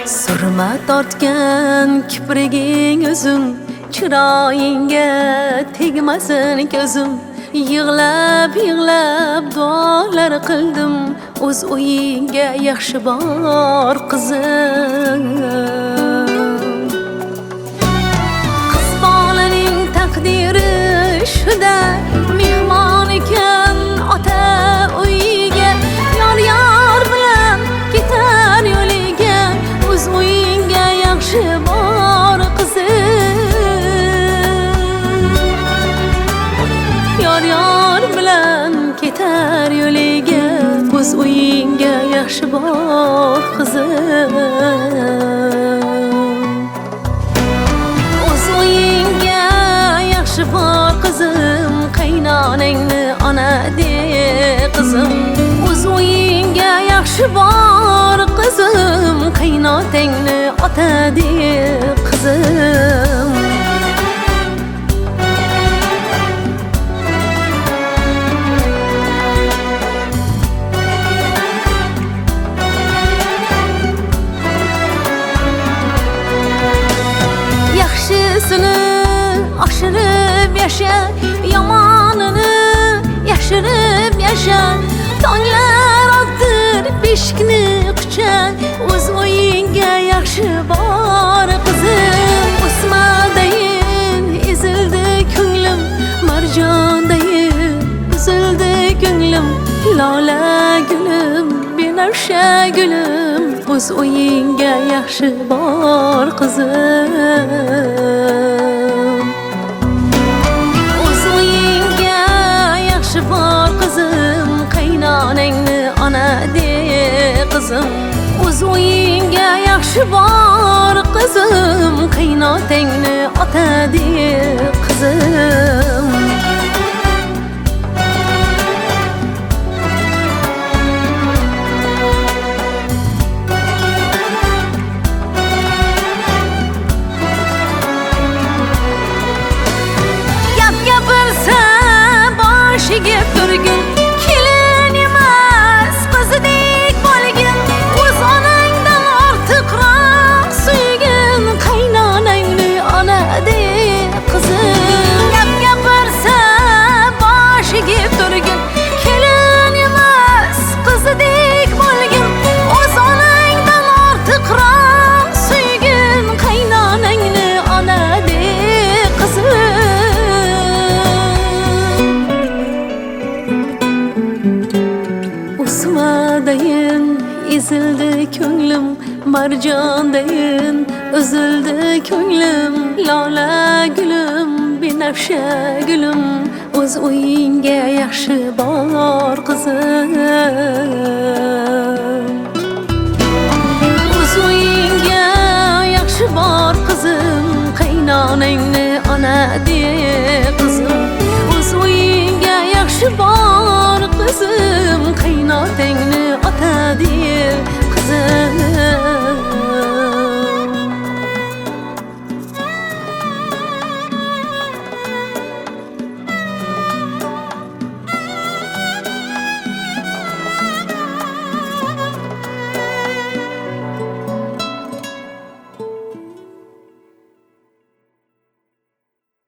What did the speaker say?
Surma tortgan kipriging o'zim, chiroyingga tegmasin ko'zim. Yig'lab duolar qildim, o'z o'yingga yaxshi bor qizim. Qiz bolaning taqdiri shuda, mehmon ekan ota uyiga, yor bilan ketar yo'liga, o'z o'yingga yaxshi bor qizim. Yor bilan ketar yo'liga, o'z o'yingga yaxshi bor qizim. O'z o'yingga yaxshi bor qizim, qaynonangni ona de qizim. O'z o'yingga yaxshi bor qizim, qaynotangni ota de qizim. Yaxshisini oshirib yasha, yomonini yashirib yasha. Tonglar otdir beshikni qucha, o'z o'yingga yaxshi bor qizim. O'smadayin ezildi ko'nglim, marjondayin uzildi ko'nglim. Lola gulim, binafsha gulim, o'z o'yingga yaxshi bor qizim. O'z o'yingga yaxshi bor qizim, qaynonangni ona de qizim. O'z o'yingga yaxshi bor qizim, qaynotangni ota de qizim. Boshiga turgin, kelin emas qizdek bo'lgin. O'z onangdan ortiqroq suygin, qaynonangni ona de qizim. Gapirsa boshiga turgin, kelin emas qizdek bo'lgin. O'z onangdan ortiqroq suygin, qaynonangni ona de qizim. O'smadayin ezildi ko'nglim, marjondayin uzildi ko'nglim. Lola gulim, binafsha gulim, o'z o'yingga yaxshi bor qizim. O'z o'yingga yaxshi bor qizim, qaynonangni ona de qizim. O'z o'yingga yaxshi bor qizim, qaynotangni